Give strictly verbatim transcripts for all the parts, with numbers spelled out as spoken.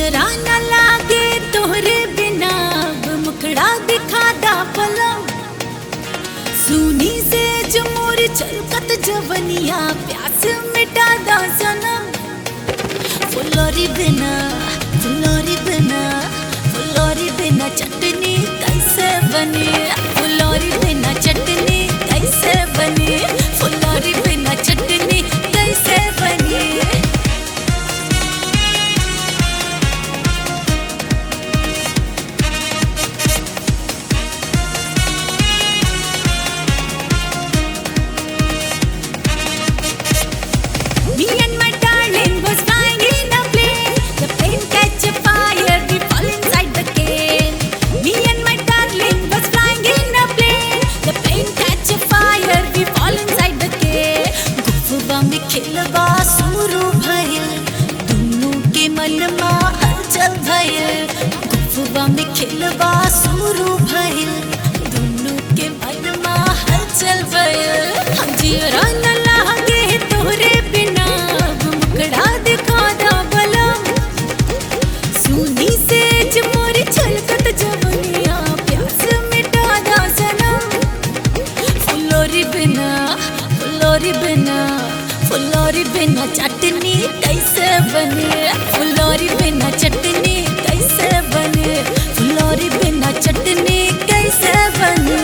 जियरा न लागे तोहरे बिना मुखड़ा दिखा दा पलम सुनी से जमोर चलकत जवनिया प्यास मिटा दा सनम फुलोरी बिना फुलोरी बिना फुलोरी बिना चटनी कैसे बने फुलोरी बिना चटनी कैसे बने फुलोरी बिना चटनी कैसे बने Me and my darling was flying in a plane. The plane catch a fire, we fall inside the cave. Me and my darling was flying in a plane. The plane catch a fire, we fall inside the cave. गुफवा में खिलवा शुरू भइल, दुनू के मन में हलचल भइल. गुफवा में खिलवा शुरू भइल, दुनू के मन में हलचल भइल. हम जियरा न लागे तोहरे बिना मुखड़ा दिखा दा बलम सुनी से जमोर छलकत जवनिया प्यास मिटा दा सनम फुलोरी बिना फुलोरी बिना फुलोरी बिना चटनी कैसे बने फुलोरी बिना चटनी कैसे बने फुलोरी बिना चटनी कैसे बने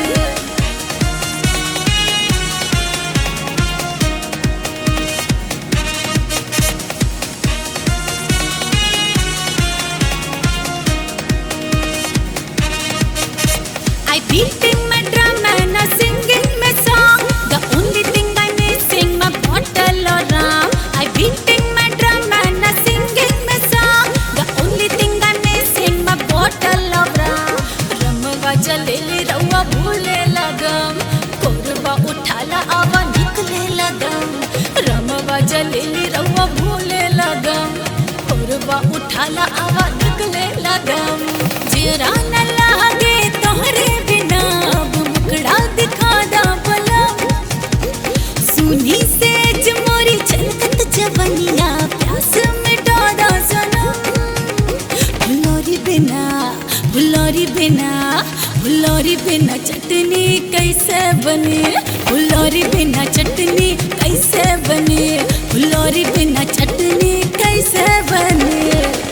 I beating my drum and I singing my song. The only thing I missing my bottle of rum. I beating my drum and I singing my song. The only thing I missing my bottle of rum. रमवा जलेली रवा भूले लगम, कोरबा उठाला आवा निकले लगम. रमवा जलेली रवा भूले लगम, कोरबा उठाला आवा निकले लगम. जियरा न लागे तोहरे बिना मुखड़ा दिखा दा पलम सुनी से जमोरी छलकत जवनिया प्यास मिटा दा सनम फुलोरी बिना फुलोरी बिना फुलोरी बिना चटनी कैसे बने फुलोरी बिना चटनी कैसे बने फुलोरी बिना चटनी कैसे बने